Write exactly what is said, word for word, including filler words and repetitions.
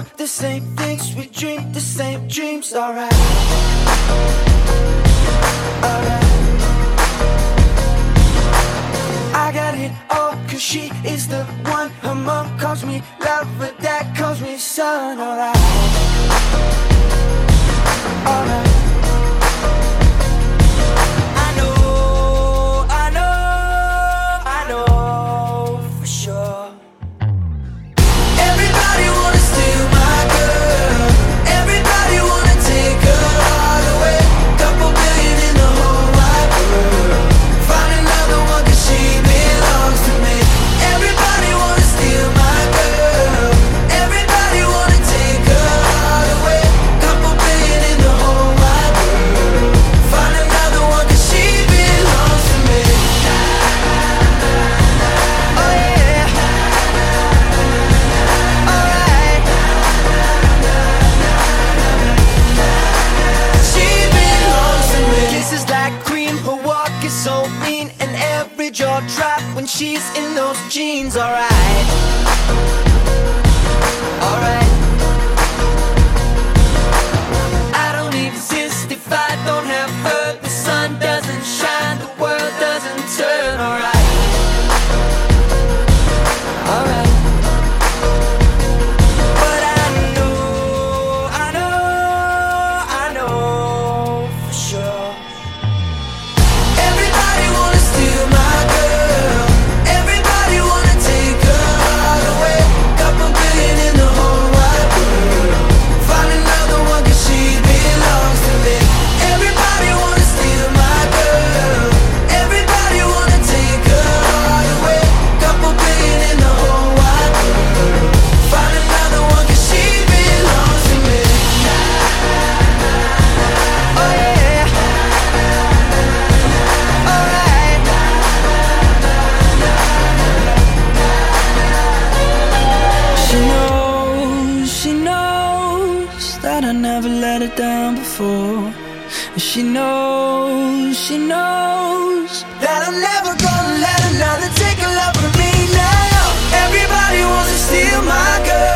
want the same things, we dream the same dreams, alright. Alright. I got it all, cause she is the one. Her mom calls me love, but dad calls me son, alright. Alright. I know, I know, I know for sure. Everybody wanna steal my girl. Everybody wanna take her all away. Couple billion in the whole wide world. Find another one cause she belongs to me. Everybody wanna steal my girl. Everybody wanna take her all away. Couple billion in the whole wide world. Find another one cause she belongs to me. Oh yeah. Alright. She belongs to me. Kisses like cream, her walk is so mean, and every jaw drop when she's in those jeans, alright. Alright. I don't exist if I don't have her. The sun doesn't shine, the world doesn't turn, alright. Alright. But I know, I know, I know for sure. Everybody wanna steal my girl. Everybody wanna take her all away. Couple billion in the whole wide world. Find another one cause she belongs to me. Everybody wanna steal my girl. Everybody wanna take her all away. Couple billion in the whole wide world. Find another one cause she belongs to me. Oh yeah. Alright. She knows, she knows that I never let her down before. And she knows, she knows that I'm never gonna let another take a love from me now. Everybody wants to steal my girl.